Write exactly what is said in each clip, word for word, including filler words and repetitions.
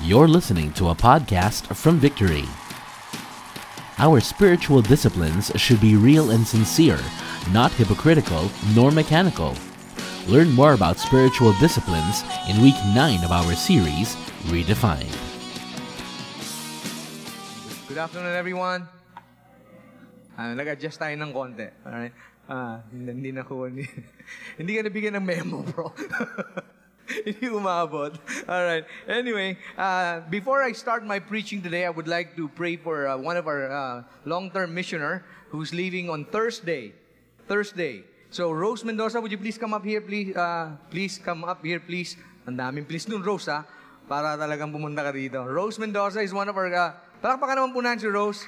You're listening to a podcast from Victory. Our spiritual disciplines should be real and sincere, not hypocritical nor mechanical. Learn more about spiritual disciplines in week nine of our series, Redefined. Good afternoon, everyone. Uh, nag-adjust tayo ng konti. Alright? Ah, hindi na ko, hindi, hindi ka nabigyan ng memo, bro. Hindi umabot. Alright. Anyway, uh, before I start my preaching today, I would like to pray for uh, one of our uh, long-term missioner who's leaving on Thursday. Thursday. So, Rose Mendoza, would you please come up here, please? Uh, please come up here, please. Ang daming please nun, Rose, ha? Para talagang pumunta ka rito. Rose Mendoza is one of our... Uh, palakpakan naman po natin si Rose.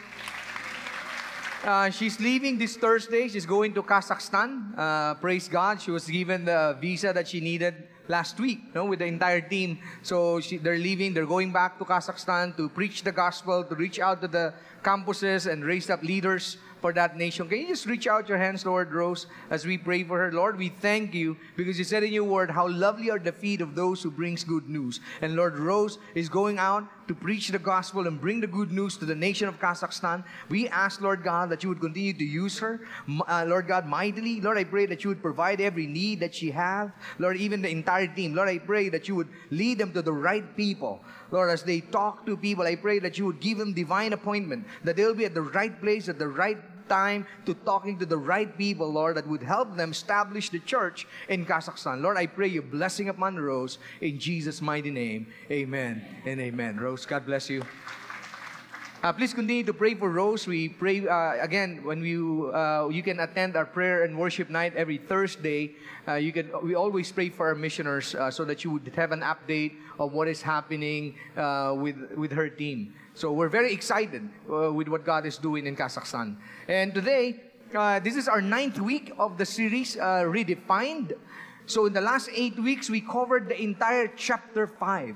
Uh, she's leaving this Thursday. She's going to Kazakhstan. Uh, praise God. She was given the visa that she needed last week, no, with the entire team. So she, they're leaving. They're going back to Kazakhstan to preach the gospel, to reach out to the campuses and raise up leaders for that nation. Can you just reach out your hands, Lord Rose, as we pray for her? Lord, we thank you because you said in your word, how lovely are the feet of those who brings good news. And Lord Rose is going out to preach the gospel and bring the good news to the nation of Kazakhstan. We ask, Lord God, that you would continue to use her, uh, Lord God, mightily. Lord, I pray that you would provide every need that she has. Lord, even the entire team. Lord, I pray that you would lead them to the right people. Lord, as they talk to people, I pray that you would give them divine appointment, that they'll be at the right place at the right time to talking to the right people, Lord, that would help them establish the church in Kazakhstan. Lord, I pray your blessing upon Rose in Jesus' mighty name. Amen and amen. Rose, God bless you. Uh, please continue to pray for Rose. We pray, uh, again, when you uh, you can attend our prayer and worship night every Thursday. Uh, you can. We always pray for our missioners uh, so that you would have an update of what is happening uh, with, with her team. So we're very excited uh, with what God is doing in Kazakhstan. And today, uh, this is our ninth week of the series, uh, Redefined. So in the last eight weeks, we covered the entire chapter five.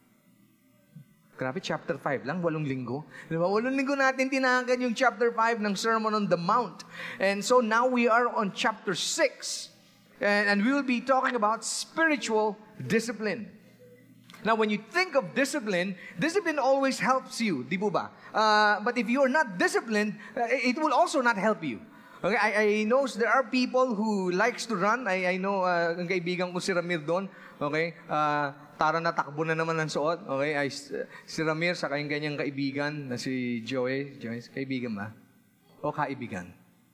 Grabe, chapter five lang, walong linggo. Diba? Walong linggo natin tinahagan yung chapter five ng Sermon on the Mount. And so now we are on chapter six. And, and we will be talking about spiritual discipline. Now, when you think of discipline, discipline always helps you, di po ba? Uh, but if you are not disciplined, uh, it will also not help you. Okay, I, I know there are people who likes to run. I, I know, uh, ang kaibigan ko si Ramir doon. Okay, uh, tara na takbo na naman ng suot. Okay, ay, si Ramir sa kanyang ganyang kaibigan na si Joey. Joey, kaibigan ba? O kaibigan?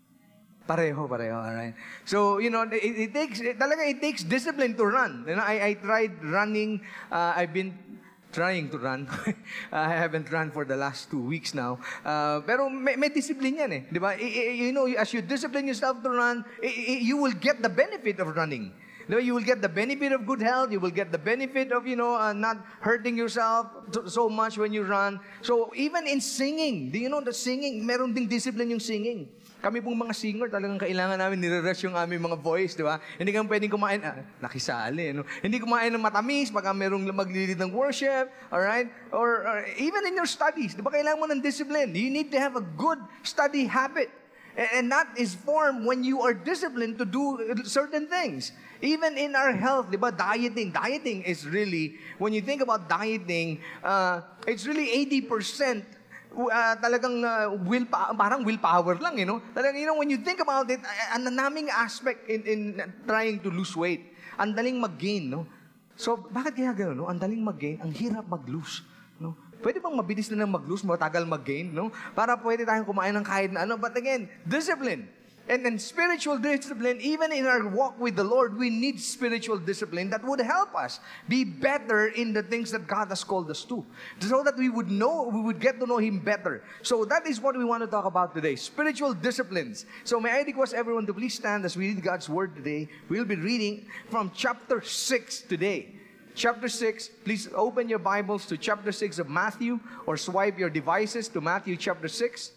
Pareho, pareho, alright. So, you know, it, it takes, it, talaga it takes discipline to run. You know, I, I tried running, uh, I've been trying to run. I haven't run for the last two weeks now. Uh, pero may, may discipline yan eh. Di ba? I, I, you know, as you discipline yourself to run, I, I, you will get the benefit of running. No, you will get the benefit of good health. You will get the benefit of, you know, uh, not hurting yourself so much when you run. So, even in singing, do you know the singing, meron ding discipline yung singing. Kami pong mga singer, talagang kailangan namin nire-rush yung aming mga voice, di ba? Hindi kami pwedeng kumain, ah, nakisali, no? Hindi kumain ng matamis pagka merong maglilid ng worship, alright? Or, or even in your studies, di ba kailangan mo ng discipline? You need to have a good study habit. And that is formed when you are disciplined to do certain things. Even in our health, di ba, dieting. Dieting is really, when you think about dieting, uh, it's really eighty percent uh, talagang uh, will, parang willpower lang, you know? Talagang, you know, when you think about it, ang naming aspect in, in trying to lose weight, ang daling mag-gain, no? So, bakit kaya gano'n, no? Ang daling mag-gain, ang hirap mag-lose, no? Pwede bang mabilis na lang mag-lose, matagal mag-gain, no? Para pwede tayong kumain ng kahit na ano. But again, discipline. And then spiritual discipline, even in our walk with the Lord, we need spiritual discipline that would help us be better in the things that God has called us to. So that we would know, we would get to know Him better. So that is what we want to talk about today, spiritual disciplines. So may I request everyone to please stand as we read God's Word today. We'll be reading from chapter six today. Chapter six, please open your Bibles to chapter six of Matthew or swipe your devices to Matthew chapter six.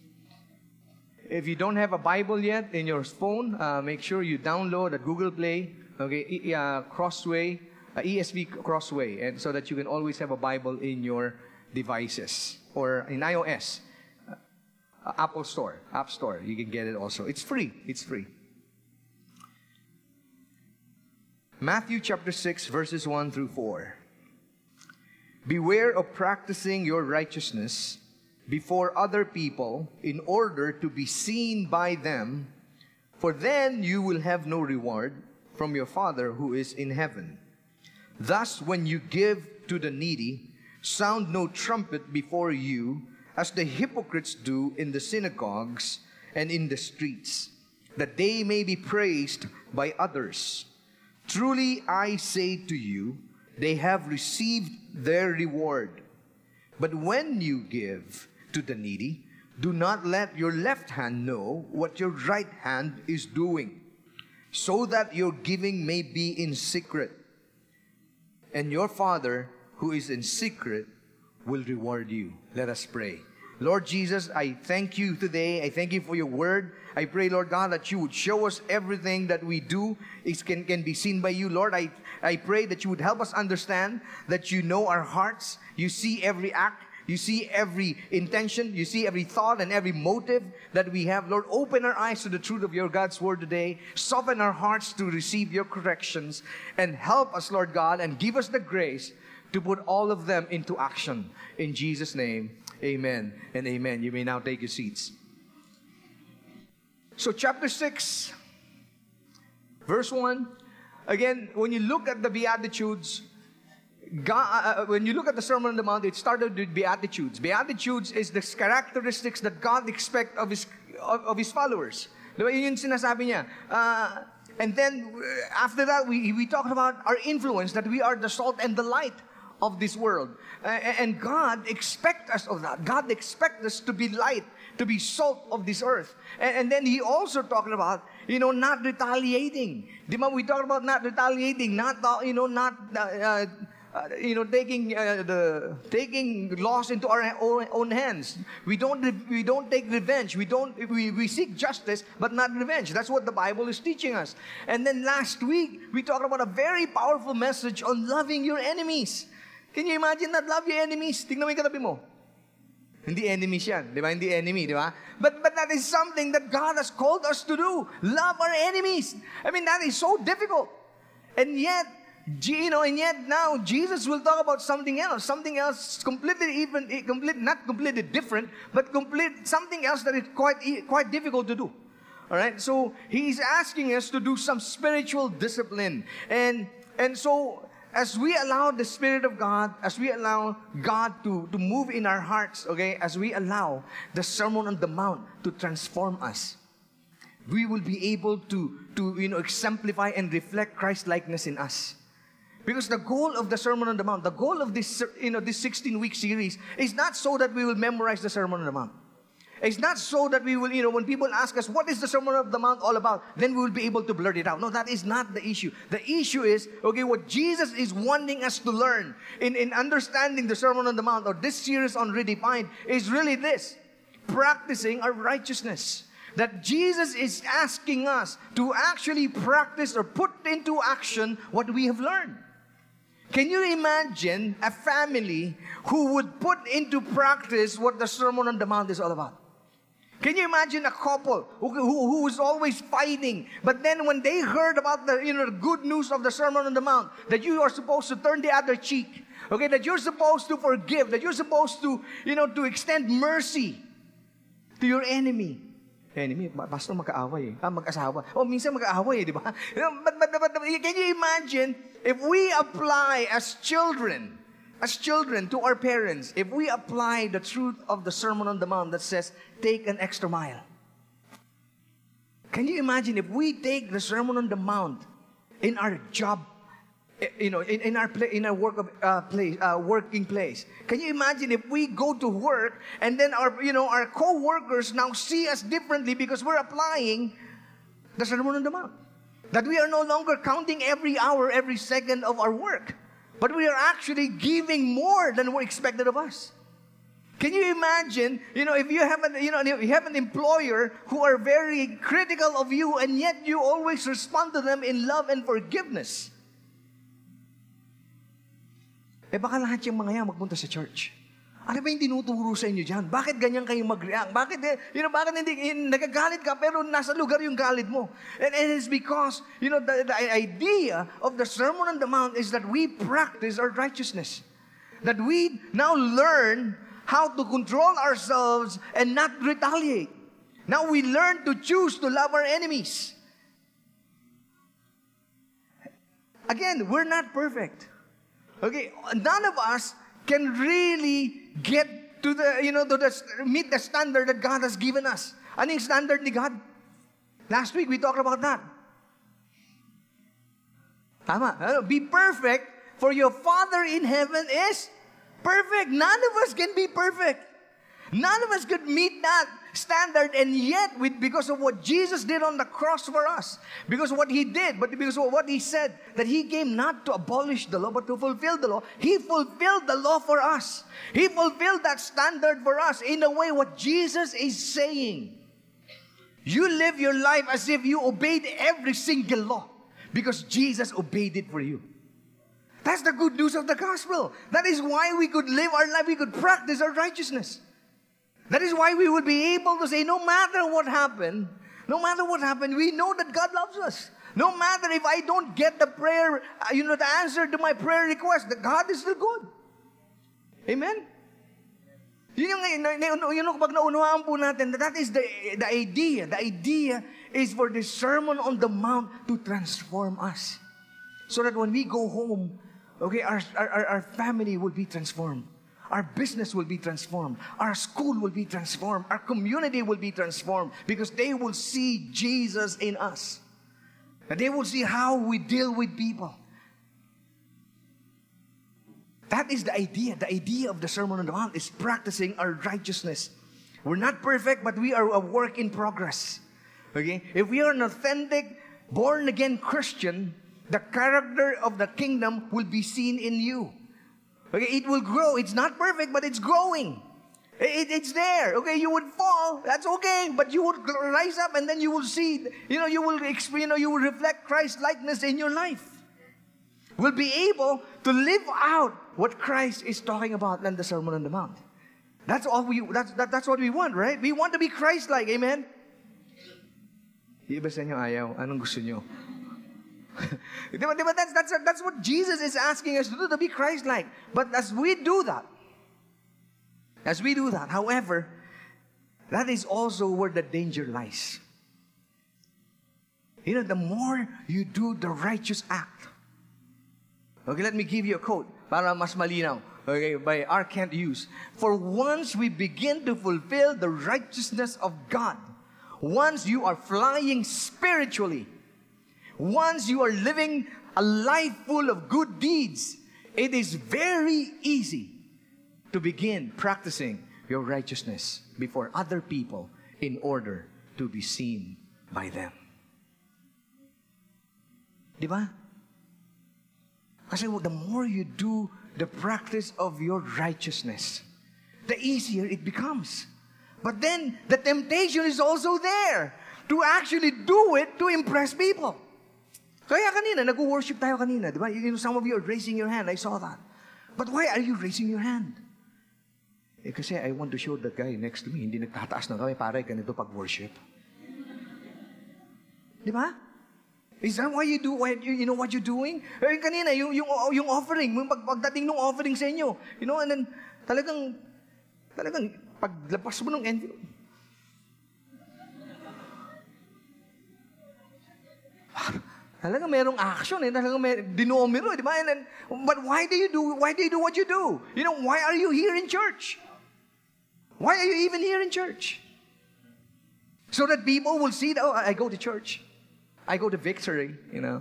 If you don't have a Bible yet in your phone, uh, make sure you download at Google Play, okay, uh, Crossway, uh, E S V Crossway, and so that you can always have a Bible in your devices or in iOS, uh, Apple Store, App Store. You can get it also. It's free. It's free. Matthew chapter six, verses one through four. beware of practicing your righteousness before other people in order to be seen by them, for then you will have no reward from your Father who is in heaven. Thus, when you give to the needy, sound no trumpet before you, as the hypocrites do in the synagogues and in the streets, that they may be praised by others. Truly I say to you, they have received their reward. But when you give to the needy, do not let your left hand know what your right hand is doing, so that your giving may be in secret. And your Father who is in secret will reward you. Let us pray. Lord Jesus, I thank you today. I thank you for your word. I pray, Lord God, that you would show us everything that we do is can, can be seen by you. Lord, I, I pray that you would help us understand that you know our hearts. You see every act. You see every intention. You see every thought and every motive that we have. Lord, open our eyes to the truth of your God's word today. Soften our hearts to receive your corrections. And help us, Lord God, and give us the grace to put all of them into action. In Jesus' name, amen and amen. You may now take your seats. So chapter six, verse one. Again, when you look at the Beatitudes, God, uh, when you look at the Sermon on the Mount, it started with Beatitudes. Beatitudes is the characteristics that God expects of His, of, of His followers. Diba? Yun yung sinasabi niya. Uh, and then, uh, after that, we, we talked about our influence, that we are the salt and the light of this world. Uh, and God expects us of that. God expects us to be light, to be salt of this earth. And, and then He also talked about, you know, not retaliating. Diba? We talked about not retaliating, not, uh, you know, not... Uh, Uh, you know, taking uh, the taking laws into our own, own hands. We don't we don't take revenge. We don't we, we seek justice, but not revenge. That's what the Bible is teaching us. And then last week we talked about a very powerful message on loving your enemies. Can you imagine that? Love your enemies. Tingnan mo yung katabi mo. Hindi enemies yan, di ba? Hindi enemy, di ba? But but that is something that God has called us to do. Love our enemies. I mean, that is so difficult, and yet. You know, and yet now Jesus will talk about something else, something else completely even, complete, not completely different, but complete something else that is quite quite difficult to do. All right, so He's asking us to do some spiritual discipline, and and so as we allow the Spirit of God, as we allow God to to move in our hearts, okay, as we allow the Sermon on the Mount to transform us, we will be able to to you know exemplify and reflect Christ likeness in us. Because the goal of the Sermon on the Mount, the goal of this, you know, this sixteen-week series is not so that we will memorize the Sermon on the Mount. It's not so that we will, you know, when people ask us, what is the Sermon on the Mount all about? Then we will be able to blurt it out. No, that is not the issue. The issue is, okay, what Jesus is wanting us to learn in, in understanding the Sermon on the Mount, or this series on Redefined, is really this: practicing our righteousness. That Jesus is asking us to actually practice or put into action what we have learned. Can you imagine a family who would put into practice what the Sermon on the Mount is all about? Can you imagine a couple who, who, who is always fighting, but then when they heard about the, you know, the good news of the Sermon on the Mount, that you are supposed to turn the other cheek, okay, that you're supposed to forgive, that you're supposed to, you know, to extend mercy to your enemy. Enemy, pastor, magkaaway eh. Ah, mag-asawa. Oh, minsan mag-aaway eh, di ba? But, but, but, but can you imagine if we apply as children, as children to our parents, if we apply the truth of the Sermon on the Mount that says, take an extra mile. Can you imagine if we take the Sermon on the Mount in our job, you know, in, in our play, in our work of uh, place, uh, working place? Can you imagine if we go to work and then our, you know, our co-workers now see us differently because we're applying the Sermon on the Mount? That we are no longer counting every hour, every second of our work, but we are actually giving more than we're expected of us. Can you imagine, you know, if you have an, you know, if you have an employer who are very critical of you, and yet you always respond to them in love and forgiveness? Eh baka lahat yung mga yan magpunta sa church. Ano ba yung tinuturo sa inyo dyan? Bakit ganyan kayo mag-react? Bakit, you know, bakit hindi, nagagalit ka pero nasa lugar yung galit mo? And it is because, you know, the, the idea of the Sermon on the Mount is that we practice our righteousness. that we now learn how to control ourselves and not retaliate. Now we learn to choose to love our enemies. Again, we're not perfect. Okay, none of us can really get to the, you know, to the, meet the standard that God has given us. Ano yung standard ni God? Last week, we talked about that. Tama. Ano? Be perfect, for your Father in heaven is perfect. None of us can be perfect. None of us could meet that standard, and yet, with, because of what Jesus did on the cross for us, because of what He did, but because of what He said, that He came not to abolish the law, but to fulfill the law, He fulfilled the law for us. He fulfilled that standard for us. In a way, what Jesus is saying, you live your life as if you obeyed every single law, because Jesus obeyed it for you. That's the good news of the gospel. That is why we could live our life, we could practice our righteousness. That is why we would be able to say, no matter what happened, no matter what happened, we know that God loves us. No matter if I don't get the prayer, uh, you know, the answer to my prayer request, that God is still good. Amen? Yun yung, yun yung pag naunawaan po natin, that, that is the, the idea. The idea is for the Sermon on the Mount to transform us. So that when we go home, okay, our, our, our family will be transformed. Our business will be transformed. Our school will be transformed. Our community will be transformed because they will see Jesus in us. And they will see how we deal with people. That is the idea. The idea of the Sermon on the Mount is practicing our righteousness. We're not perfect, but we are a work in progress. Okay? If we are an authentic, born-again Christian, the character of the kingdom will be seen in you. Okay, it will grow. It's not perfect, but it's growing. It, it's there. Okay, you would fall. That's okay, but you would rise up, and then you will see. You know, you will you know you will reflect Christ's likeness in your life. We'll be able to live out what Christ is talking about in the Sermon on the Mount. That's all we. That's that, that's what we want, right? We want to be Christ-like. Amen. Iba sa inyo ayaw. Anong gusto nyo? that's, that's, that's what Jesus is asking us to do, to be Christ-like. But as we do that, as we do that, however, that is also where the danger lies. You know, the more you do the righteous act. Okay, let me give you a quote para mas malinaw. Okay, by R. Kent Hughes. For once we begin to fulfill the righteousness of God, once you are flying spiritually, once you are living a life full of good deeds, it is very easy to begin practicing your righteousness before other people in order to be seen by them. Diba? Kasi the more you do the practice of your righteousness, the easier it becomes. But then, the temptation is also there to actually do it to impress people. Kaya kanina, nag-worship tayo kanina, di ba? You know, some of you are raising your hand. I saw that. But why are you raising your hand? Eh, kasi I want to show that guy next to me, hindi nagtataas na kami, pare, ganito pag-worship. Di ba? Is that why you do, why, you, you know what you're doing? Eh, kanina, yung, yung, yung offering, yung pag, pagdating ng offering sa inyo, you know, and then, talagang, talagang, paglapas mo ng envelope, talagang merong action eh, talagang may dinomero, di ba? And then, but why do you do, why do you do what you do? You know, why are you here in church? Why are you even here in church? So that people will see that, oh, I go to church. I go to Victory, you know.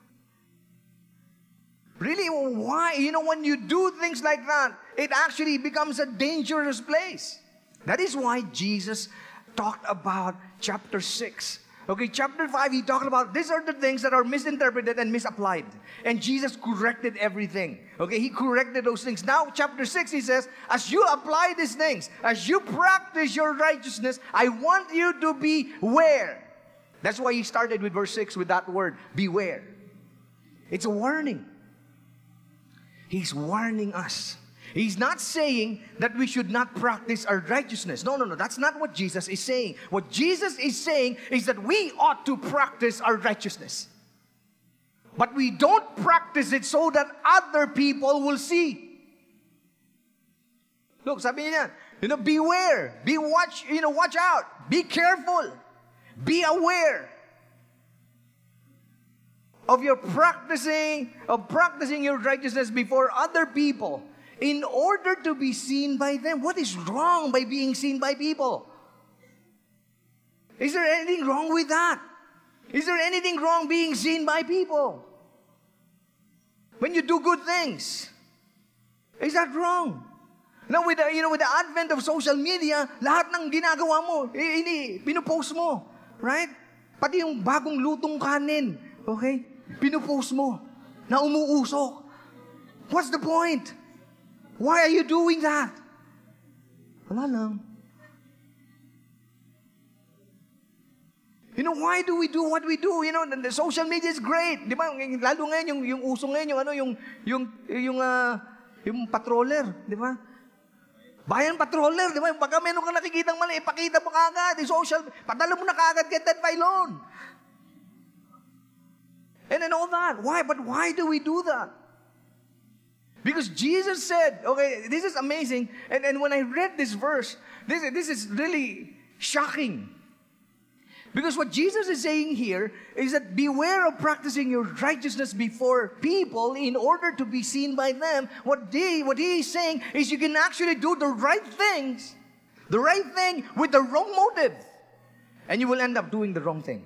Really, why? You know, when you do things like that, it actually becomes a dangerous place. That is why Jesus talked about chapter six. Okay, chapter five, he talked about these are the things that are misinterpreted and misapplied. And Jesus corrected everything. Okay, he corrected those things. Now, chapter six, he says, as you apply these things, as you practice your righteousness, I want you to beware. That's why he started with verse six with that word, beware. It's a warning. He's warning us. He's not saying that we should not practice our righteousness. No, no, no. That's not what Jesus is saying. What Jesus is saying is that we ought to practice our righteousness. But we don't practice it so that other people will see. Look, sabi niya, you know, beware, be watch, you know, watch out, be careful, be aware of your practicing, of practicing your righteousness before other people in order to be seen by them. What is wrong by being seen by people? Is there anything wrong with that? Is there anything wrong being seen by people? When you do good things, is that wrong? Now, with the, you know, with the advent of social media, lahat ng ginagawa mo, ini, pinupost mo. Right? Pati yung bagong lutong kanin, okay? Pinupost mo na umuusok. What's the point? Why are you doing that? Wala lang. You know, why do we do what we do? You know, the, the social media is great. Di ba? Lalo ngayon, yung, yung uso ngayon, yung ano, yung, yung, yung, uh, yung patroller. Di ba? Bayan patroller. Di ba? Pagka meron kang nakikitang mali, ipakita mo kaagad. Yung social, padala mo na kaagad, get that file on. And then all that. Why? But why do we do that? Because Jesus said, okay, this is amazing. And, and when I read this verse, this, this is really shocking. Because what Jesus is saying here is that beware of practicing your righteousness before people in order to be seen by them. What, they, what he is saying is you can actually do the right things, the right thing with the wrong motive. And you will end up doing the wrong thing.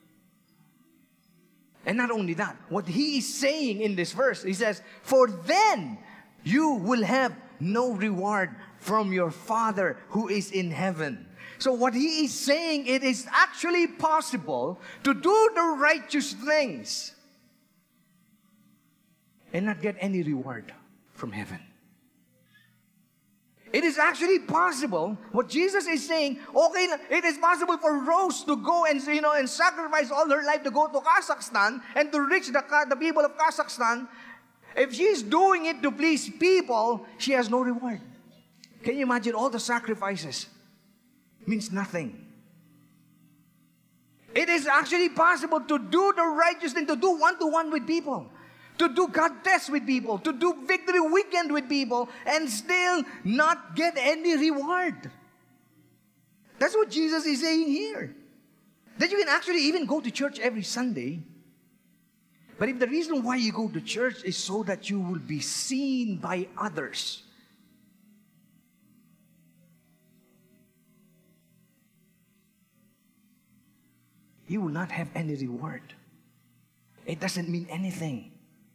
And not only that, what he is saying in this verse, he says, for then you will have no reward from your Father who is in heaven. So what he is saying, it is actually possible to do the righteous things and not get any reward from heaven. It is actually possible. What Jesus is saying, okay, it is possible for Rose to go and, you know, and sacrifice all her life to go to Kazakhstan and to reach the, the people of Kazakhstan. If she's doing it to please people, she has no reward. Can you imagine all the sacrifices? Means nothing. It is actually possible to do the righteous thing, to do one-to-one with people, to do God tests with people, to do victory weekend with people, and still not get any reward. That's what Jesus is saying here. That you can actually even go to church every Sunday, but if the reason why you go to church is so that you will be seen by others, you will not have any reward. It doesn't mean anything.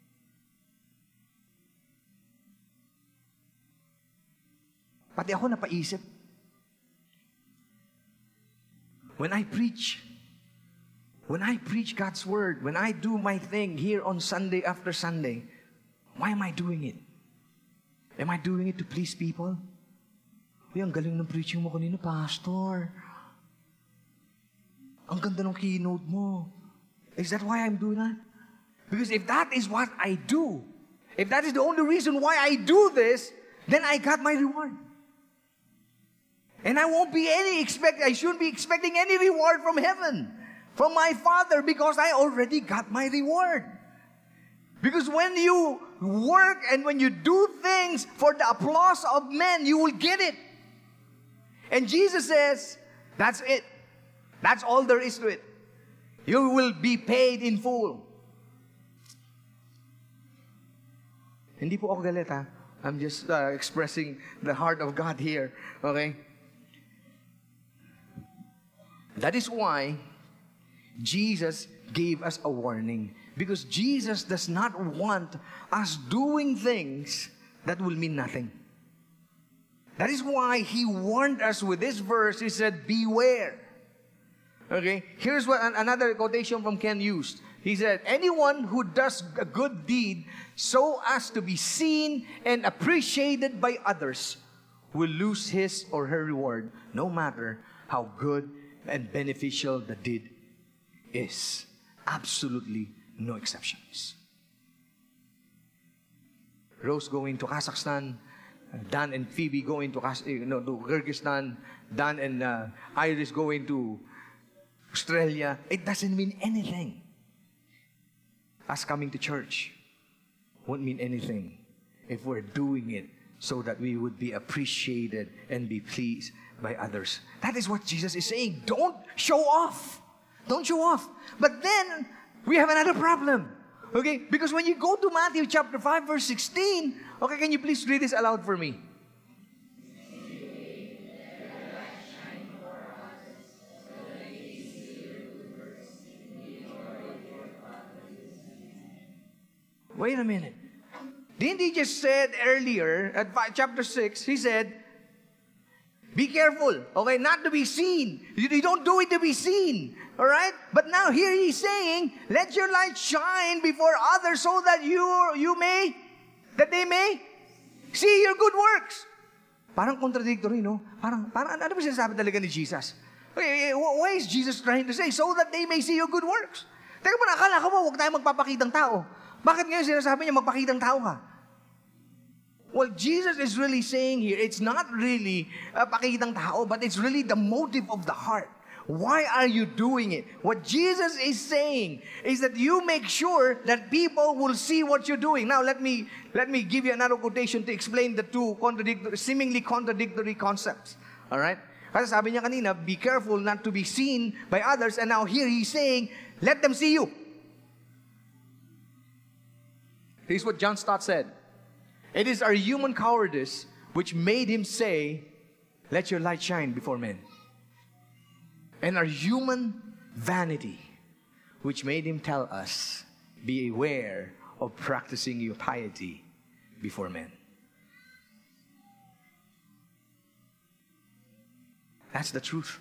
Pati ako napaisip. When I preach, when I preach God's Word, when I do my thing here on Sunday after Sunday, why am I doing it? Am I doing it to please people? Uy, ang galing ng preaching mo kanina, Pastor. Ang ganda ng keynote mo. Is that why I'm doing that? Because if that is what I do, if that is the only reason why I do this, then I got my reward. And I won't be any expect, I shouldn't be expecting any reward from heaven, from my Father, because I already got my reward. Because when you work and when you do things for the applause of men, you will get it. And Jesus says, that's it. That's all there is to it. You will be paid in full. Hindi po ako galit, ha? I'm just uh, expressing the heart of God here. Okay? That is why Jesus gave us a warning. Because Jesus does not want us doing things that will mean nothing. That is why He warned us with this verse. He said, beware. Okay, here's what another quotation from Ken used. He said, anyone who does a good deed so as to be seen and appreciated by others will lose his or her reward, no matter how good and beneficial the deed is. Absolutely no exceptions. Rose going to Kazakhstan, Dan and Phoebe going to, you know, to Kyrgyzstan, Dan and uh, Iris going to Australia, it doesn't mean anything. Us coming to church won't mean anything if we're doing it so that we would be appreciated and be pleased by others. That is what Jesus is saying. Don't show off. Don't show off. But then, we have another problem. Okay? Because when you go to Matthew chapter five, verse sixteen, okay, can you please read this aloud for me? Wait a minute. Didn't he just said earlier at chapter six, he said, be careful, okay, not to be seen. You, you don't do it to be seen, all right? But now here he's saying, let your light shine before others so that you you may, that they may see your good works. Parang contradictory, no? Parang, parang ano ba sinasabi talaga ni Jesus? Okay, why is Jesus trying to say, so that they may see your good works? Teka mo, nakala ko mo, huwag tayo magpapakitang tao. Bakit ngayon sinasabi niya, magpakitang tao ka? Well, Jesus is really saying here, it's not really uh, pakitang tao, but it's really the motive of the heart. Why are you doing it? What Jesus is saying is that you make sure that people will see what you're doing. Now, let me let me give you another quotation to explain the two contradictory, seemingly contradictory concepts. All right? Kasi sabi niya kanina, be careful not to be seen by others. And now here he's saying, let them see you. Here's what John Stott said. It is our human cowardice which made him say, let your light shine before men. And our human vanity which made him tell us, be aware of practicing your piety before men. That's the truth.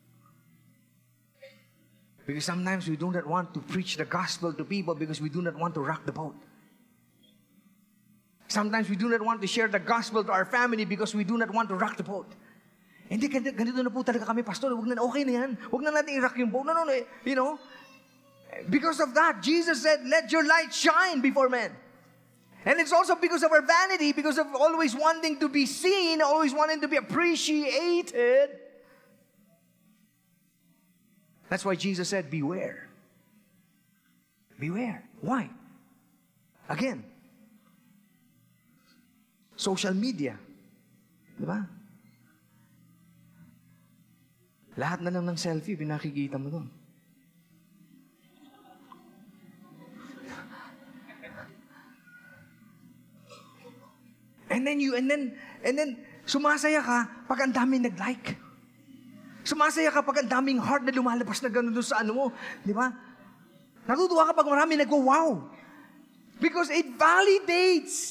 Because sometimes we do not want to preach the gospel to people because we do not want to rock the boat. Sometimes we do not want to share the gospel to our family because we do not want to rock the boat. Hindi, ganito na po talaga kami, Pastor. Huwag na, okay na yan. Huwag na natin i-rock yung boat. No, no, no. You know, because of that, Jesus said, let your light shine before men. And it's also because of our vanity, because of always wanting to be seen, always wanting to be appreciated. That's why Jesus said, beware. Beware. Why? Again, social media. Diba? Lahat na lang ng selfie, pinakikita mo doon. And then you, and then, and then, sumasaya ka pag ang daming nag-like. Sumasaya ka pag ang daming heart na lumalabas na gano'n doon sa ano mo. Di ba? Natutuwa ka pag marami nag-wow. Because it validates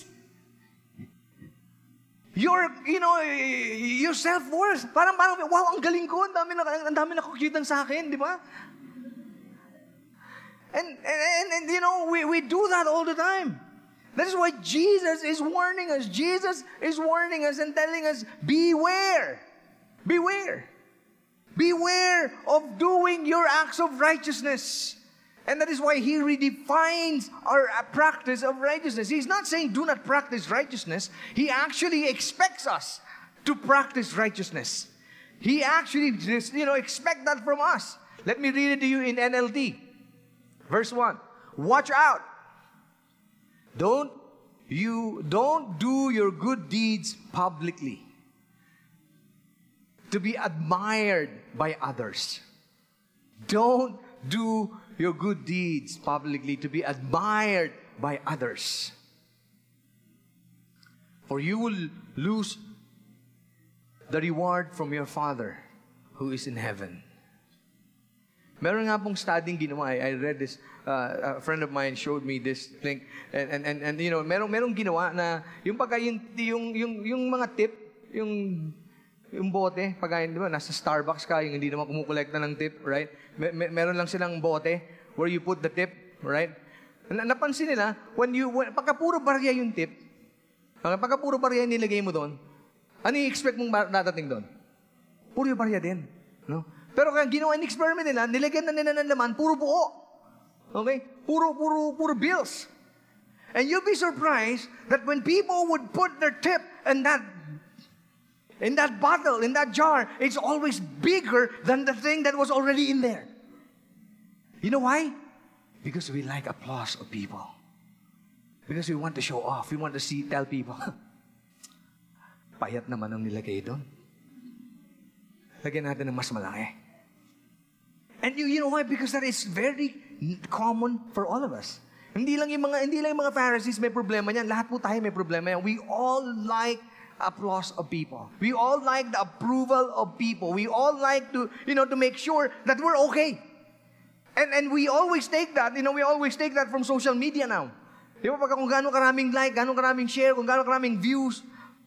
your, you know, your self-worth. Parang, parang, wow, ang galing ko. Ang dami na, ang dami na kukitan sa akin, di ba? And, and, and, and, you know, we, we do that all the time. That is why Jesus is warning us. Jesus is warning us and telling us, beware. Beware. Beware of doing your acts of righteousness. And that is why He redefines our practice of righteousness. He's not saying do not practice righteousness. He actually expects us to practice righteousness. He actually, you know, expect that from us. Let me read it to you in N L T. Verse one. Watch out. Don't you don't do your good deeds publicly to be admired by others. Don't do your good deeds publicly to be admired by others. For you will lose the reward from your Father who is in heaven. Meron nga pong studying ginawa. I, I read this. Uh, a friend of mine showed me this thing. And, and, and, and you know, meron, merong ginawa na yung pagka yung, yung, yung, yung mga tip, yung yung bote, pagka, di ba, nasa Starbucks ka, yung hindi naman kumukolekta ng tip, right? Mer- mer- meron lang silang bote where you put the tip, right? Na- napansin nila, when you, when, pagka puro barya yung tip, pagka puro barya yung nilagay mo doon, ano yung expect mong dadating doon? Puro yung barya din, no? Pero kaya ginawa yung experiment nila, nilagyan na nila ng laman, puro buo. Okay? Puro, puro, puro bills. And you'll be surprised that when people would put their tip in that in that bottle, in that jar, it's always bigger than the thing that was already in there. You know why? Because we like applause of people. Because we want to show off. We want to see, tell people, Payat naman ang nilagay doon. Lagyan natin ng mas malaki. And you, you know why? Because that is very common for all of us. Hindi lang yung mga, hindi lang yung mga Pharisees may problema niyan. Lahat po tayo may problema yan. We all like applause of people. We all like the approval of people. We all like to, you know, to make sure that we're okay. And and we always take that, you know, we always take that from social media now. Di ba, pagka kung gano'ng karaming like, gano'ng karaming share, kung gano'ng karaming views.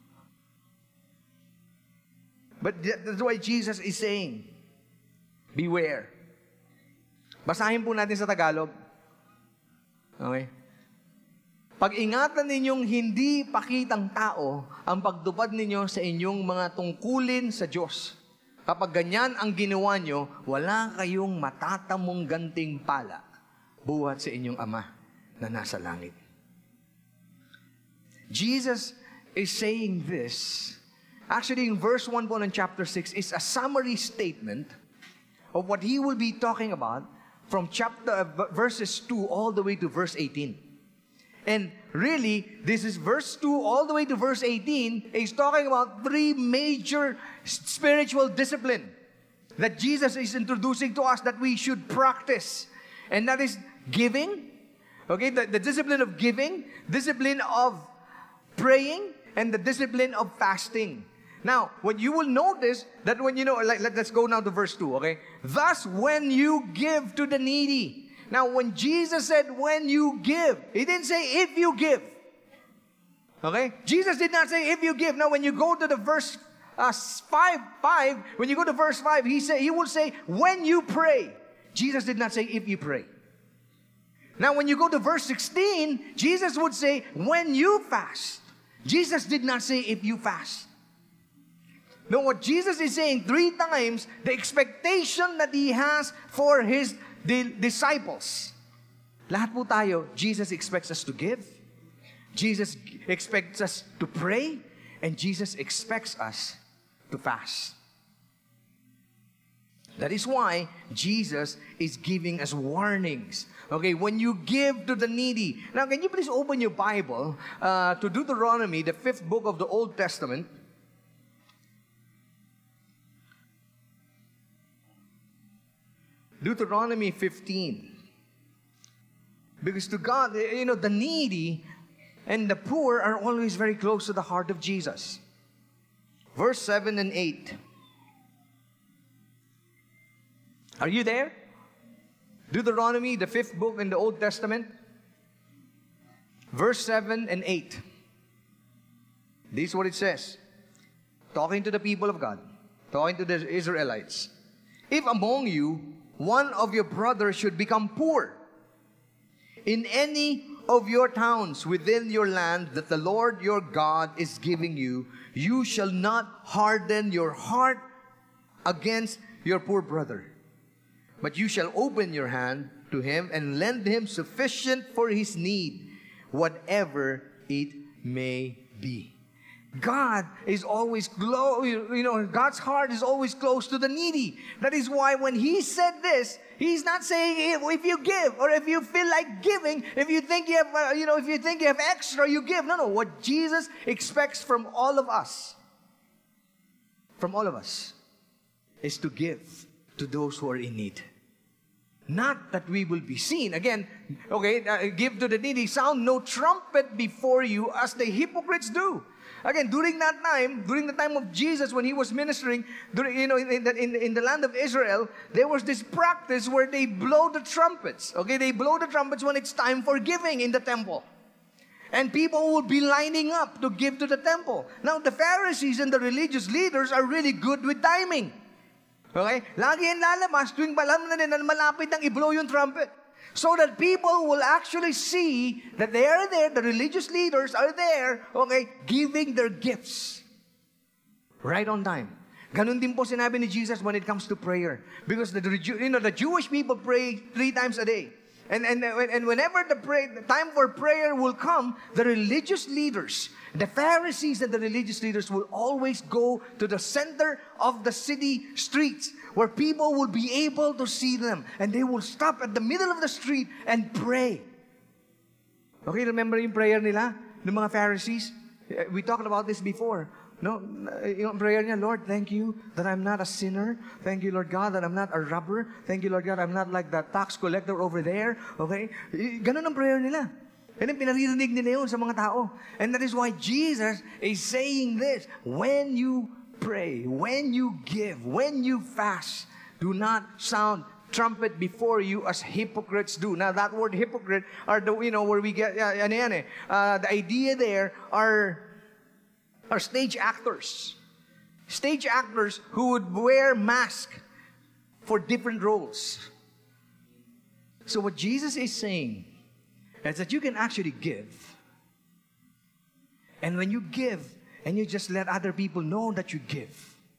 But that's why Jesus is saying, beware. Basahin po natin sa Tagalog. Okay? Pag-ingatan ninyong hindi pakitang tao ang pagtupad ninyo sa inyong mga tungkulin sa Diyos. Kapag ganyan ang ginawa nyo, wala kayong matatamong gantimpala buhat sa inyong Ama na nasa langit. Jesus is saying this. Actually, in verse one po ng chapter six is a summary statement of what He will be talking about from chapter uh, verses two all the way to verse eighteen. And really, this is verse two all the way to verse eighteen is talking about three major spiritual discipline that Jesus is introducing to us that we should practice. And that is giving, okay, the, the discipline of giving, discipline of praying, and the discipline of fasting. Now, what you will notice that when you know, like, let, let's go now to verse two, okay? Thus, when you give to the needy. Now, when Jesus said, when you give, He didn't say, if you give. Okay? Jesus did not say, if you give. Now, when you go to the verse uh, five, five, when you go to verse five, He say, He will say, when you pray. Jesus did not say, if you pray. Now, when you go to verse sixteen, Jesus would say, when you fast. Jesus did not say, if you fast. No, what Jesus is saying three times, the expectation that He has for His di- disciples. Lahat po tayo, Jesus expects us to give. Jesus expects us to pray. And Jesus expects us to fast. That is why Jesus is giving us warnings. Okay, when you give to the needy. Now, can you please open your Bible uh, to Deuteronomy, the fifth book of the Old Testament. Deuteronomy fifteen. Because to God, you know, the needy and the poor are always very close to the heart of Jesus. Verse seven and eight. Are you there? Deuteronomy, the fifth book in the Old Testament. Verse seven and eight. This is what it says. Talking to the people of God. Talking to the Israelites. If among you, one of your brothers should become poor in any of your towns within your land that the Lord your God is giving you, you shall not harden your heart against your poor brother. But you shall open your hand to him and lend him sufficient for his need, whatever it may be. God is always close, you know, God's heart is always close to the needy. That is why when He said this, He's not saying if you give or if you feel like giving, if you think you have, uh, you know, if you think you have extra, you give. No, no. What Jesus expects from all of us, from all of us, is to give to those who are in need. Not that we will be seen. Again, okay, uh, give to the needy. Sound no trumpet before you as the hypocrites do. Again, during that time, during the time of Jesus when He was ministering, during, you know, in the, in, in the land of Israel, there was this practice where they blow the trumpets. Okay, they blow the trumpets when it's time for giving in the temple. And people would be lining up to give to the temple. Now, the Pharisees and the religious leaders are really good with timing. Okay? Lagi yan lalabas tuwing alam na nila malapit nang i-blow yung trumpet. So that people will actually see that they are there, the religious leaders are there, okay, giving their gifts. Right on time. Ganun din po sinabi ni Jesus when it comes to prayer. Because the, you know, the Jewish people pray three times a day. And, and, and whenever the, pray, the time for prayer will come, the religious leaders, the Pharisees and the religious leaders will always go to the center of the city streets where people will be able to see them. And they will stop at the middle of the street and pray. Okay, remember yung prayer nila, ng mga Pharisees? We talked about this before. No, yung prayer niya, Lord, thank you that I'm not a sinner. Thank you, Lord God, that I'm not a robber. Thank you, Lord God, I'm not like the tax collector over there. Okay? Ganun ang prayer nila. And then pinaririnig nila yun sa mga tao. And that is why Jesus is saying this. When you pray, when you give, when you fast, do not sound trumpet before you as hypocrites do. Now, that word hypocrite are the, you know, where we get, uh, yan, yan, eh. Uh, the idea there are are stage actors. Stage actors who would wear masks for different roles. So what Jesus is saying is that you can actually give. And when you give, and you just let other people know that you give,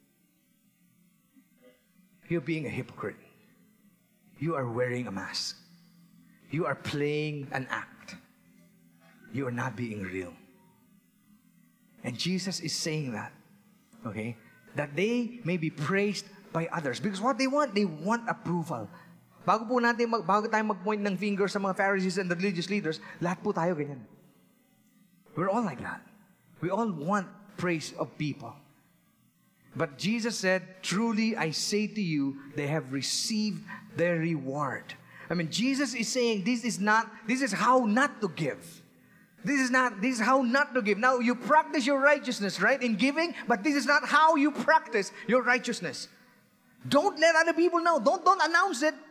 you're being a hypocrite. You are wearing a mask. You are playing an act. You are not being real. And Jesus is saying that, okay, that they may be praised by others. Because what they want, they want approval. Bago po natin, mag, bago tayo mag-point ng finger sa mga Pharisees and the religious leaders, lahat po tayo ganyan. We're all like that. We all want praise of people. But Jesus said, truly I say to you, they have received their reward. I mean, Jesus is saying this is not, this is how not to give. This is not, this is how not to give. Now, you practice your righteousness, right, in giving, but this is not how you practice your righteousness. Don't let other people know. Don't, don't announce it.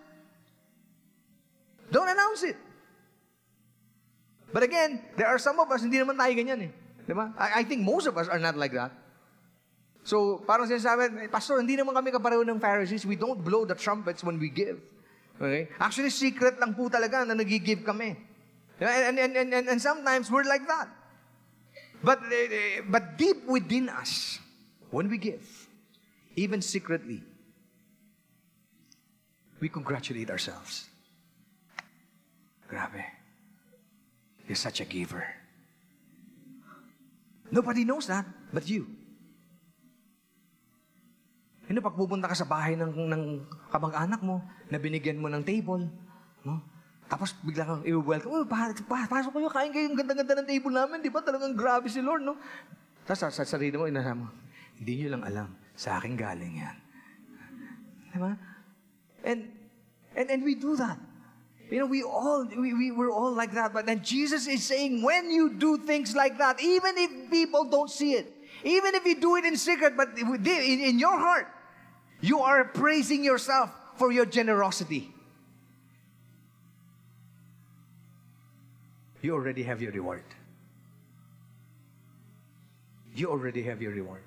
Don't announce it. But again, there are some of us, hindi naman tayo ganyan eh. Diba? I, I think most of us are not like that. So, parang sinasabi, Pastor, hindi naman kami kapareho ng Pharisees. We don't blow the trumpets when we give. Okay? Actually, secret lang po talaga na nag-give kami. And, and, and, and, and sometimes we're like that. But, uh, but deep within us, when we give, even secretly, we congratulate ourselves. Grabe. You're such a giver. Nobody knows that but you. Hindi, pag pupunta ka sa bahay ng, ng kamag-anak mo, na binigyan mo ng table, no? Tapos bigla kang i-welcome, oh, pasok kayo, kain kayo, yung ganda-ganda ng table namin, di ba? Talagang grabe si Lord, no? Tapos sa, sa sarili mo, inasama mo, hindi nyo lang alam, sa akin galing yan. Di ba? And, and, and we do that. You know, we all, we, we, we're all like that. But then Jesus is saying, when you do things like that, even if people don't see it, even if you do it in secret, but in, in your heart, you are praising yourself for your generosity. You already have your reward. You already have your reward.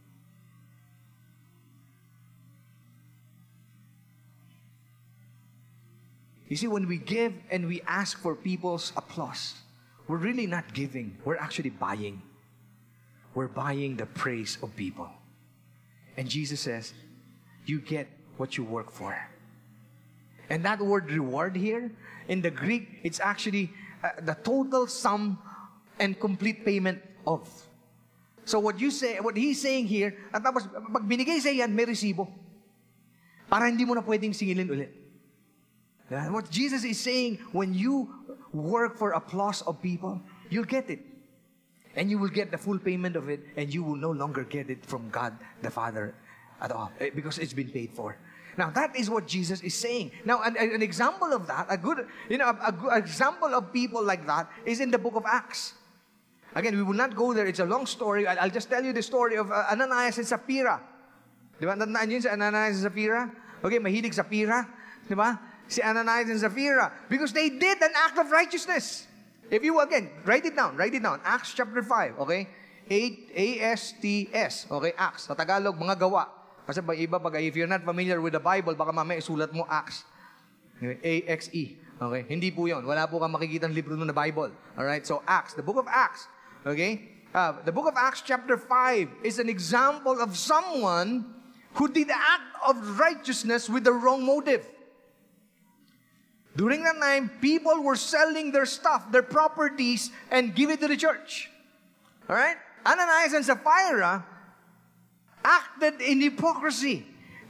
You see, when we give and we ask for people's applause, we're really not giving. We're actually buying. We're buying the praise of people. And Jesus says, you get what you work for. And that word reward here, in the Greek, it's actually uh, the total sum and complete payment of. So what you say, what he's saying here, at tapos pag binigay sa yan, may resibo. Para hindi mo na pwedeng singilin ulit. What Jesus is saying, when you work for applause of people, you'll get it. And you will get the full payment of it, and you will no longer get it from God the Father at all, because it's been paid for. Now, that is what Jesus is saying. Now, an, an example of that, a good, you know, a, a good example of people like that is in the book of Acts. Again, we will not go there. It's a long story. I'll, I'll just tell you the story of uh, Ananias and Sapphira. Di ba? Nandaan yun si Ananias and Sapphira? Okay, mahilig Sapphira. Di ba? Si Ananias and Sapphira. Because they did an act of righteousness. If you, again, write it down. Write it down. Acts chapter five. Okay? A S T S. Okay? Acts. Sa Tagalog, mga gawa. Kasi ba iba, pag, if you're not familiar with the Bible, baka mamaya isulat mo Acts. A X E. Okay? Hindi po yun. Wala po kang makikita ng libro ng Bible. Alright? So, Acts. The book of Acts. Okay? Uh, the book of Acts chapter five is an example of someone who did the act of righteousness with the wrong motive. During that time, people were selling their stuff, their properties, and give it to the church. Alright? Ananias and Sapphira acted in hypocrisy.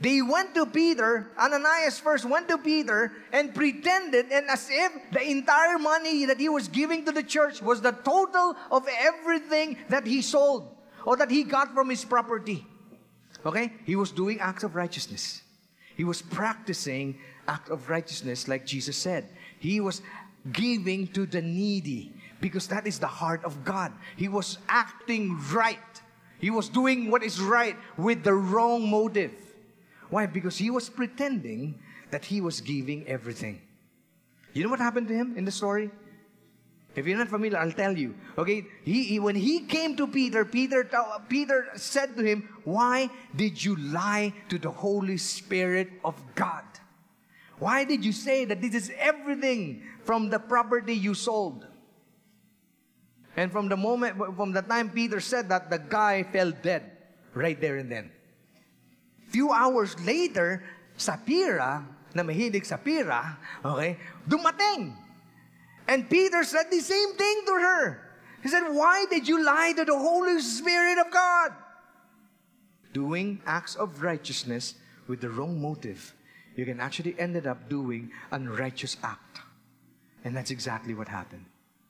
They went to Peter, Ananias first went to Peter and pretended, and as if the entire money that he was giving to the church was the total of everything that he sold or that he got from his property. Okay? He was doing acts of righteousness. He was practicing act of righteousness like Jesus said. He was giving to the needy because that is the heart of God. He was acting right. He was doing what is right with the wrong motive. Why? Because he was pretending that he was giving everything. You know what happened to him in the story? If you're not familiar, I'll tell you. Okay, he, he when he came to Peter, Peter, Peter said to him, "Why did you lie to the Holy Spirit of God? Why did you say that this is everything from the property you sold?" And from the moment, from the time Peter said that, the guy fell dead right there and then. Few hours later, Sapphira, na mahilig sa pira, okay, dumating. And Peter said the same thing to her. He said, "Why did you lie to the Holy Spirit of God?" Doing acts of righteousness with the wrong motive, you can actually end up doing an unrighteous act. And that's exactly what happened.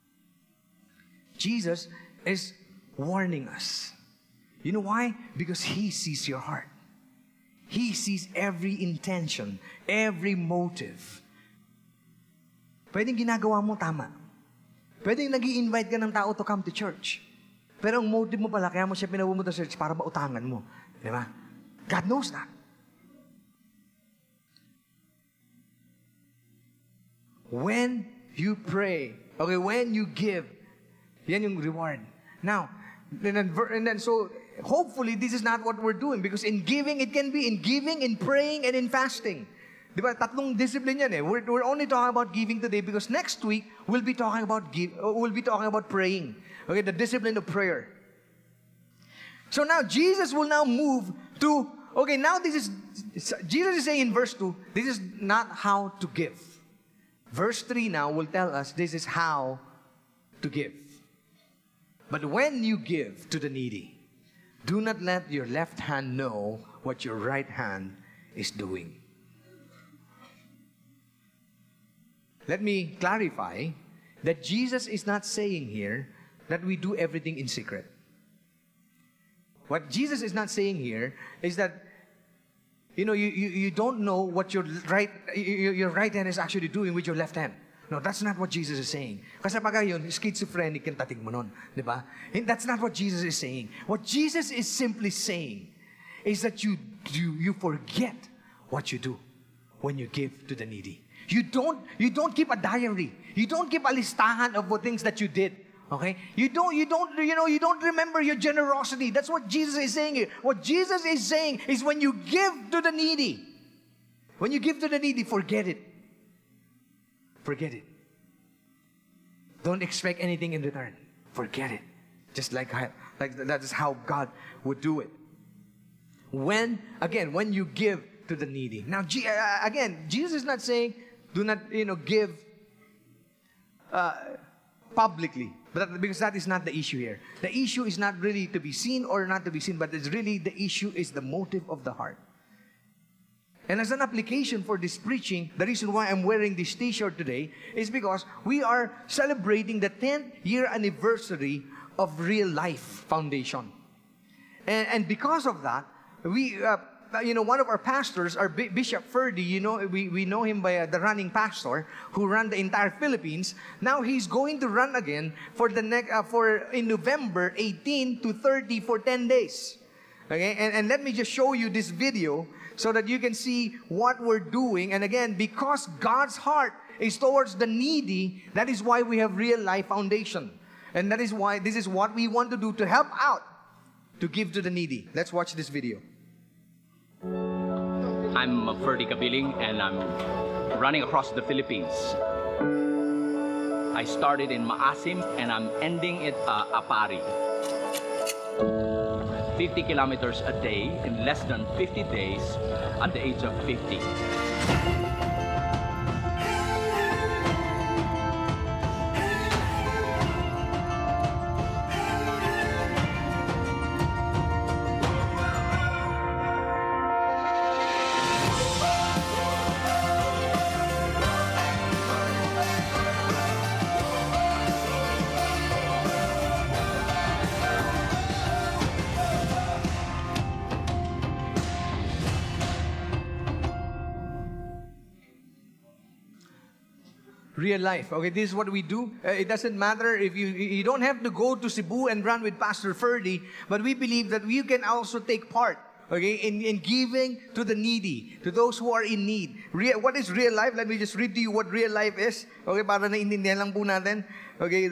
Jesus is warning us. You know why? Because He sees your heart. He sees every intention, every motive. Pwedeng ginagawa mo tama. Pwedeng nag-i-invite ka ng tao to come to church. Pero ang motive mo pala, kaya mo siya pinapumunta sa church para mautangan mo. Di ba? God knows that. When you pray, okay, when you give, yan yung reward. Now, and then, and then so, hopefully, this is not what we're doing because in giving, it can be in giving, in praying, and in fasting. Diba? Tatlong discipline yan eh. We're, we're only talking about giving today because next week, we'll be talking about give, we'll be talking about praying. Okay, the discipline of prayer. So now, Jesus will now move to, okay, now this is, Jesus is saying in verse two, this is not how to give. Verse three now will tell us this is how to give. But when you give to the needy, do not let your left hand know what your right hand is doing. Let me clarify that Jesus is not saying here that we do everything in secret. What Jesus is not saying here is that, you know, you, you, you don't know what your right, your, your right hand is actually doing with your left hand. No, that's not what Jesus is saying. Kasi pag yun, schizophrenic yung tatig mo nun. Di ba? And that's not what Jesus is saying. What Jesus is simply saying is that you, you, you forget what you do when you give to the needy. You don't, you don't keep a diary. You don't keep a listahan of what things that you did. Okay? You don't, you don't, you know, you don't remember your generosity. That's what Jesus is saying here. What Jesus is saying is when you give to the needy, when you give to the needy, forget it. Forget it. Don't expect anything in return. Forget it. Just like, like that is how God would do it. When, again, when you give to the needy. Now, again, Jesus is not saying, do not, you know, give uh, publicly. But because that is not the issue here. The issue is not really to be seen or not to be seen, but it's really the issue is the motive of the heart. And as an application for this preaching, the reason why I'm wearing this t-shirt today is because we are celebrating the tenth year anniversary of Real Life Foundation. And, and because of that, we, uh, you know, one of our pastors, our B- Bishop Ferdy, you know, we, we know him by uh, the running pastor who ran the entire Philippines. Now he's going to run again for the next, uh, for in November eighteenth to thirtieth for ten days. Okay, and, and let me just show you this video so that you can see what we're doing. And again, because God's heart is towards the needy, that is why we have Real Life Foundation. And that is why this is what we want to do to help out, to give to the needy. Let's watch this video. I'm Ferdy Kabiling and I'm running across the Philippines. I started in Maasim and I'm ending at uh, Apari. fifty kilometers a day in less than fifty days at the age of fifty. Real life. Okay, this is what we do. Uh, it doesn't matter if you you don't have to go to Cebu and run with Pastor Ferdy, but we believe that you can also take part, okay, in, in giving to the needy, to those who are in need. Real, what is real life? Let me just read to you what real life is. Okay, para naiintindihan lang po natin. Okay.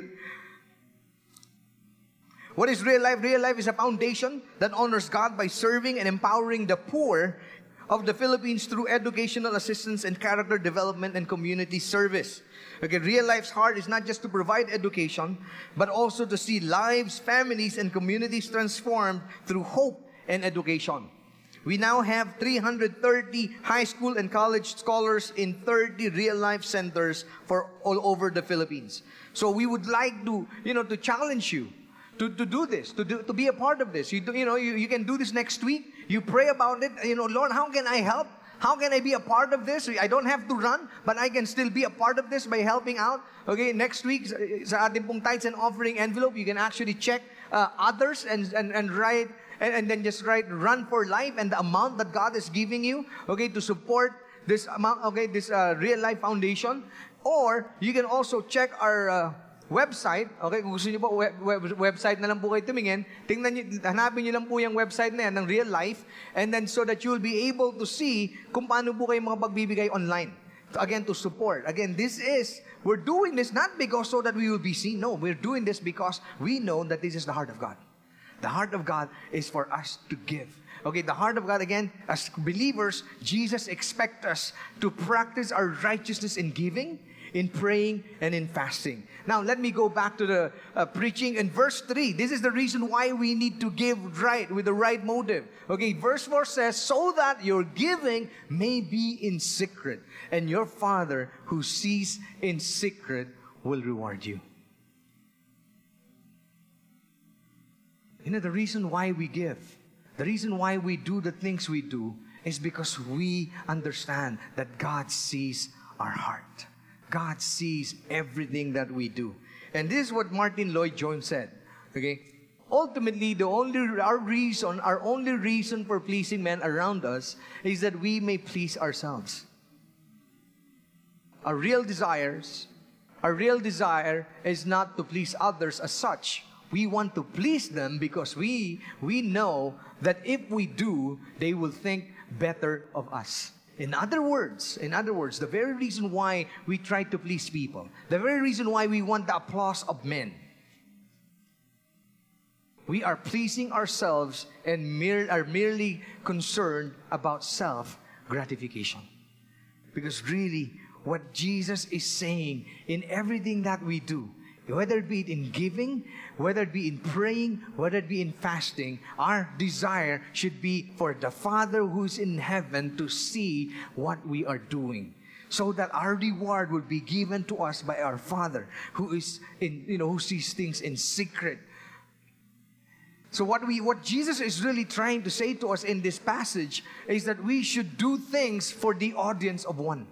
What is real life? Real life is a foundation that honors God by serving and empowering the poor of the Philippines through educational assistance and character development and community service. Okay, real life's heart is not just to provide education, but also to see lives, families, and communities transformed through hope and education. We now have three hundred thirty high school and college scholars in thirty real-life centers for all over the Philippines. So we would like to, you know, to challenge you to, to do this, to do, to be a part of this. You, do, you know, you, you can do this next week. You pray about it. You know, Lord, how can I help? How can I be a part of this? I don't have to run, but I can still be a part of this by helping out. Okay, next week, sa ating pong tithes and offering envelope, you can actually check uh, others and, and, and write, and, and then just write Run for Life and the amount that God is giving you, okay, to support this amount, okay, this uh, Real Life Foundation. Or you can also check our uh, website. Okay, kung gusto niyo po, web, web, website na lang po kayo tumingin. Tingnan niyo, hanapin niyo lang po yung website na yan ng Real Life. And then so that you'll be able to see kung paano po kayo makapagbibigay online. Again, to support. Again, this is, we're doing this not because so that we will be seen. No, we're doing this because we know that this is the heart of God. The heart of God is for us to give. Okay, the heart of God, again, as believers, Jesus expects us to practice our righteousness in giving, in praying, and in fasting. Now, let me go back to the uh, preaching in verse three. This is the reason why we need to give right, with the right motive. Okay, verse four says, so that your giving may be in secret, and your Father who sees in secret will reward you. You know, the reason why we give, the reason why we do the things we do is because we understand that God sees our heart. God sees everything that we do. And this is what Martin Lloyd-Jones said. Okay? Ultimately, the only our reason, our only reason for pleasing men around us is that we may please ourselves. Our real desires, our real desire is not to please others as such. We want to please them because we we know that if we do, they will think better of us. In other words, in other words, the very reason why we try to please people, the very reason why we want the applause of men, we are pleasing ourselves and mere, are merely concerned about self-gratification. Because really, what Jesus is saying in everything that we do, whether it be in giving, whether it be in praying, whether it be in fasting, our desire should be for the Father who's in heaven to see what we are doing, so that our reward will be given to us by our Father who is in, you know, who sees things in secret. So what we, what Jesus is really trying to say to us in this passage is that we should do things for the audience of one.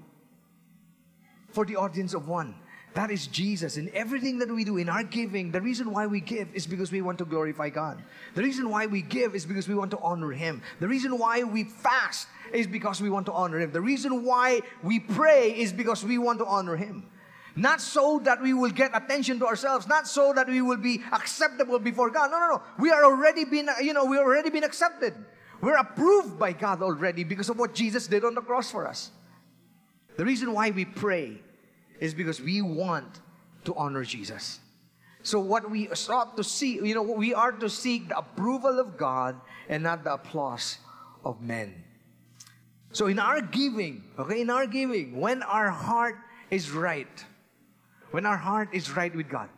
For the audience of one. That is Jesus. In everything that we do, in our giving, the reason why we give is because we want to glorify God. The reason why we give is because we want to honor Him. The reason why we fast is because we want to honor Him. The reason why we pray is because we want to honor Him. Not so that we will get attention to ourselves, not so that we will be acceptable before God. No, no, no. We are already been, you know, we are already been accepted. We're approved by God already because of what Jesus did on the cross for us. The reason why we pray is because we want to honor Jesus. So what we sought to see, you know, we are to seek the approval of God and not the applause of men. So in our giving, okay, in our giving, when our heart is right, when our heart is right with God,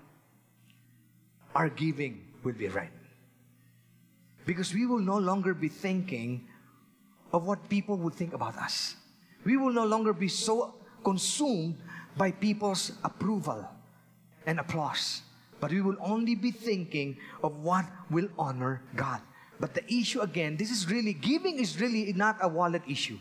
our giving will be right. Because we will no longer be thinking of what people would think about us. We will no longer be so consumed by people's approval and applause. But we will only be thinking of what will honor God. But the issue again, this is really, giving is really not a wallet issue.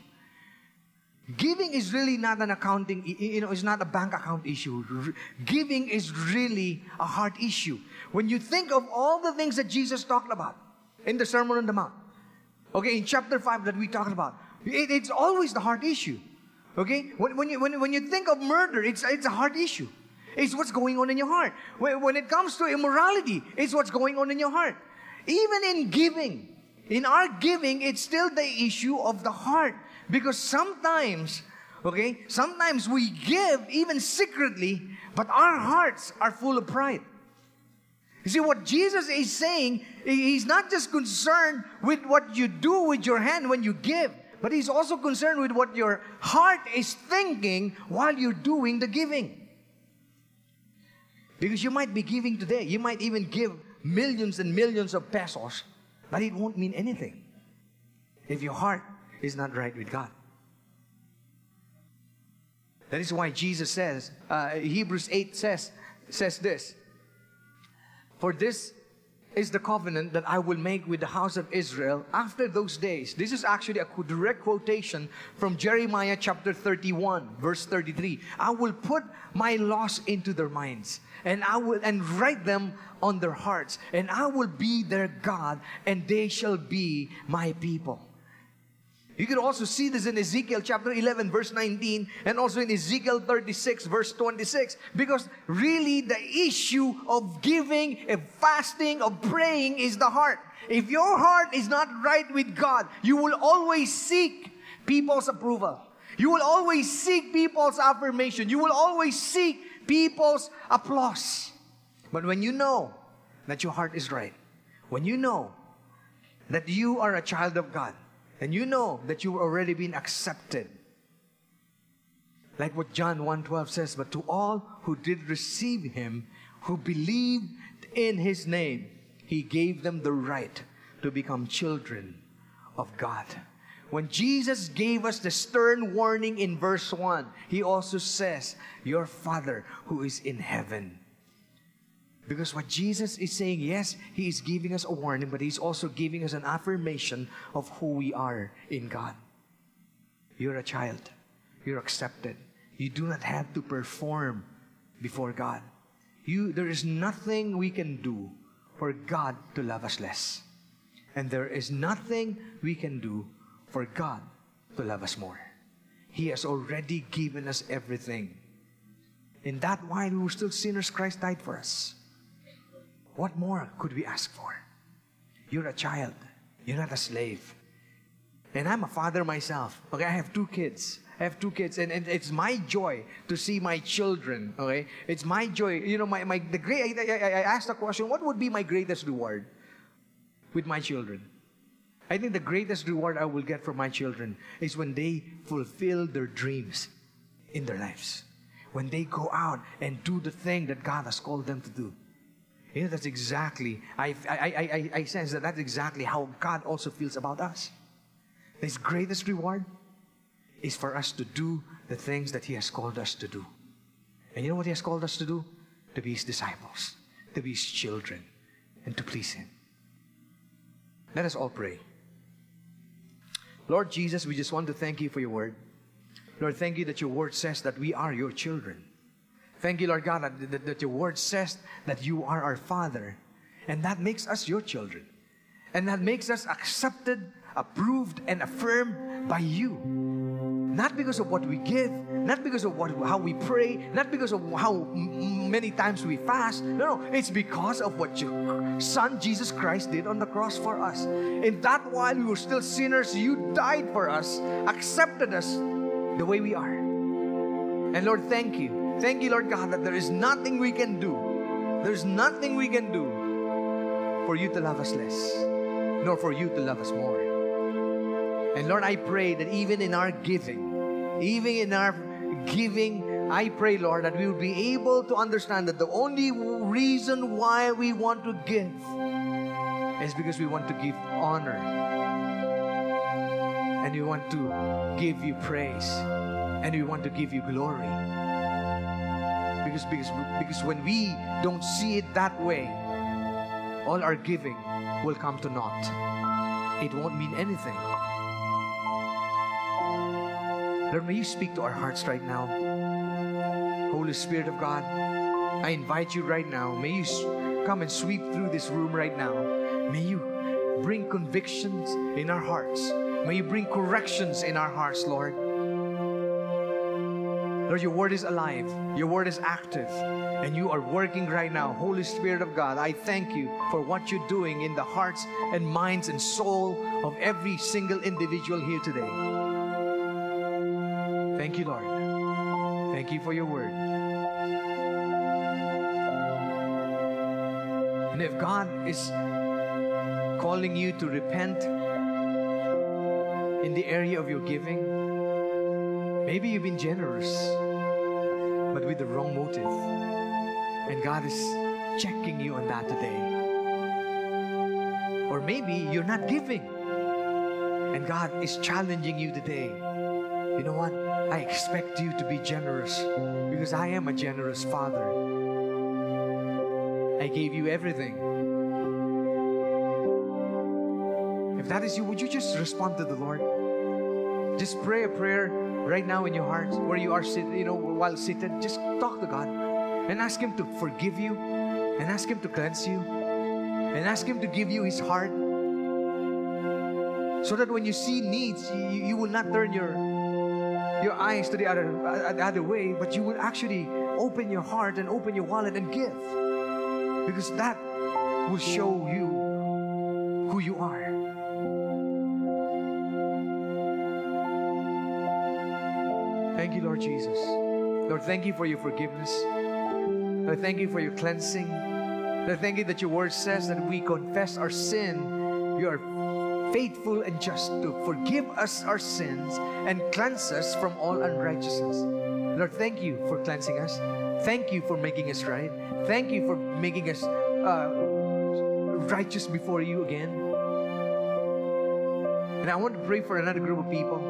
Giving is really not an accounting, you know, it's not a bank account issue. Giving is really a heart issue. When you think of all the things that Jesus talked about in the Sermon on the Mount, okay, in chapter five that we talked about, it, it's always the heart issue. Okay? When, when, you, when, when you think of murder, it's, it's a heart issue. It's what's going on in your heart. When, when it comes to immorality, it's what's going on in your heart. Even in giving, in our giving, it's still the issue of the heart. Because sometimes, okay, sometimes we give even secretly, but our hearts are full of pride. You see, what Jesus is saying, He's not just concerned with what you do with your hand when you give, but He's also concerned with what your heart is thinking while you're doing the giving. Because you might be giving today, you might even give millions and millions of pesos, but it won't mean anything if your heart is not right with God. That is why Jesus says, uh, Hebrews eight says, says this, "For this is the covenant that I will make with the house of Israel after those days." This is actually a direct quotation from Jeremiah chapter thirty-one, verse thirty-three. "I will put my laws into their minds, and I will and write them on their hearts, and I will be their God, and they shall be my people." You can also see this in Ezekiel chapter eleven, verse nineteen, and also in Ezekiel thirty-six, verse twenty-six. Because really the issue of giving, of fasting, of praying is the heart. If your heart is not right with God, you will always seek people's approval. You will always seek people's affirmation. You will always seek people's applause. But when you know that your heart is right, when you know that you are a child of God, and you know that you've already been accepted. Like what John one twelve says, "But to all who did receive Him, who believed in His name, He gave them the right to become children of God." When Jesus gave us the stern warning in verse one, He also says, "Your Father who is in heaven." Because what Jesus is saying, yes, He is giving us a warning, but He's also giving us an affirmation of who we are in God. You're a child. You're accepted. You do not have to perform before God. You, there is nothing we can do for God to love us less. And there is nothing we can do for God to love us more. He has already given us everything. In that while we were still sinners, Christ died for us. What more could we ask for? You're a child. You're not a slave. And I'm a father myself. Okay, I have two kids. I have two kids, and, and it's my joy to see my children. Okay, it's my joy. You know, my, my the great. I, I, I asked the question: what would be my greatest reward with my children? I think the greatest reward I will get from my children is when they fulfill their dreams in their lives. When they go out and do the thing that God has called them to do. You know, that's exactly, I, I, I, I sense that that's exactly how God also feels about us. His greatest reward is for us to do the things that He has called us to do. And you know what He has called us to do? To be His disciples, to be His children, and to please Him. Let us all pray. Lord Jesus, we just want to thank You for Your word. Lord, thank You that Your word says that we are Your children. Thank You, Lord God, that, that, that Your word says that You are our Father. And that makes us Your children. And that makes us accepted, approved, and affirmed by You. Not because of what we give, not because of what, how we pray, not because of how m- many times we fast. No, no, it's because of what Your Son, Jesus Christ, did on the cross for us. In that while we were still sinners, You died for us, accepted us the way we are. And Lord, thank You. Thank You, Lord God, that there is nothing we can do. There's nothing we can do for You to love us less, nor for You to love us more. And Lord, I pray that even in our giving, even in our giving, I pray, Lord, that we will be able to understand that the only reason why we want to give is because we want to give honor. And we want to give You praise. And we want to give You glory. Because, because, because when we don't see it that way, all our giving will come to naught. It won't mean anything. Lord, may You speak to our hearts right now. Holy Spirit of God, I invite You right now. May You come and sweep through this room right now. May You bring convictions in our hearts. May You bring corrections in our hearts, Lord. Lord, your word is alive. Your word is active. And you are working right now. Holy Spirit of God, I thank you for what you're doing in the hearts and minds and soul of every single individual here today. Thank you, Lord. Thank you for your word. And if God is calling you to repent in the area of your giving, maybe you've been generous, but with the wrong motive. And God is checking you on that today. Or maybe you're not giving, and God is challenging you today. You know what? I expect you to be generous because I am a generous Father. I gave you everything. If that is you, would you just respond to the Lord? Just pray a prayer right now in your heart, where you are sitting, you know, while seated. Just talk to God and ask Him to forgive you, and ask Him to cleanse you, and ask Him to give you His heart, so that when you see needs, you, you will not turn your your eyes to the other uh, the other way, but you will actually open your heart and open your wallet and give, because that will show you who you are. Thank you, Lord Jesus. Lord, thank you for your forgiveness. Lord, thank you for your cleansing. Lord, thank you that your word says that we confess our sin. You are faithful and just to forgive us our sins and cleanse us from all unrighteousness. Lord, thank you for cleansing us. Thank you for making us right. Thank you for making us uh, righteous before you again. And I want to pray for another group of people.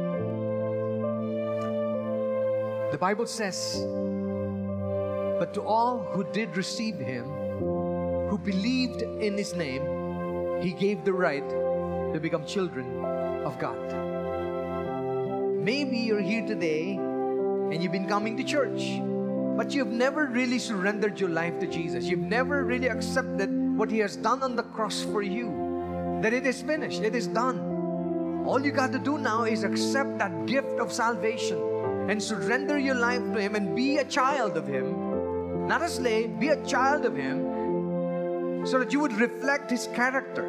The Bible says, but to all who did receive Him, who believed in His name, He gave the right to become children of God. Maybe you're here today and you've been coming to church, but you've never really surrendered your life to Jesus. You've never really accepted what He has done on the cross for you. That it is finished, it is done. All you got to do now is accept that gift of salvation and surrender your life to Him and be a child of Him. Not a slave, be a child of Him, so that you would reflect His character.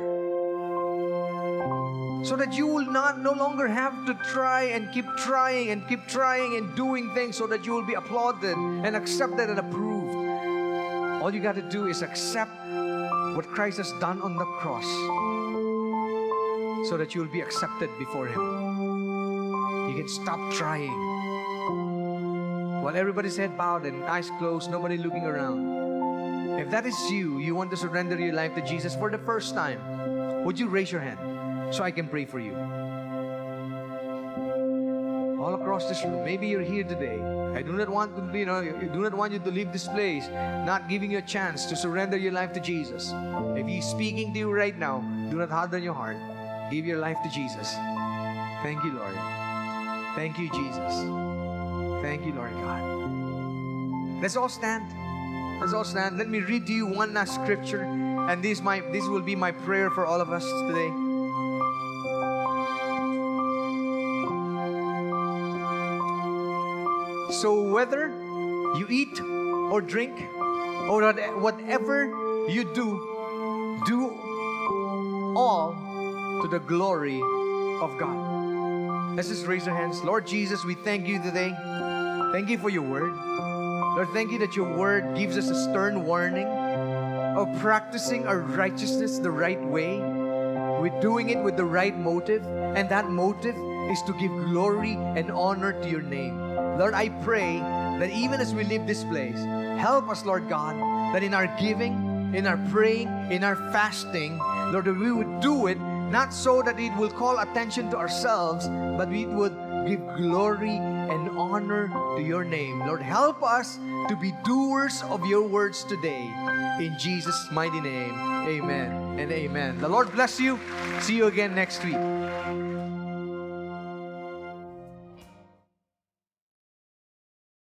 So that you will not no longer have to try and keep trying and keep trying and doing things so that you will be applauded and accepted and approved. All you got to do is accept what Christ has done on the cross, so that you will be accepted before Him. You can stop trying. While everybody's head bowed and eyes closed, nobody looking around. If that is you, you want to surrender your life to Jesus for the first time, would you raise your hand so I can pray for you? All across this room, maybe you're here today. I do not want to, you know, I do not want you to leave this place not giving you a chance to surrender your life to Jesus. If He's speaking to you right now, do not harden your heart. Give your life to Jesus. Thank you, Lord. Thank you, Jesus. Thank you, Lord God. Let's all stand. Let's all stand. Let me read to you one last scripture, and this my this will be my prayer for all of us today. So whether you eat or drink or whatever you do, do all to the glory of God. Let's just raise our hands. Lord Jesus, we thank you today. Thank you for your word. Lord, thank you that your word gives us a stern warning of practicing our righteousness the right way. We're doing it with the right motive, and that motive is to give glory and honor to your name. Lord, I pray that even as we leave this place, help us, Lord God, that in our giving, in our praying, in our fasting, Lord, that we would do it not so that it will call attention to ourselves, but we would give glory and honor to your name. Lord, help us to be doers of your words today. In Jesus' mighty name, amen and amen. The Lord bless you. See you again next week.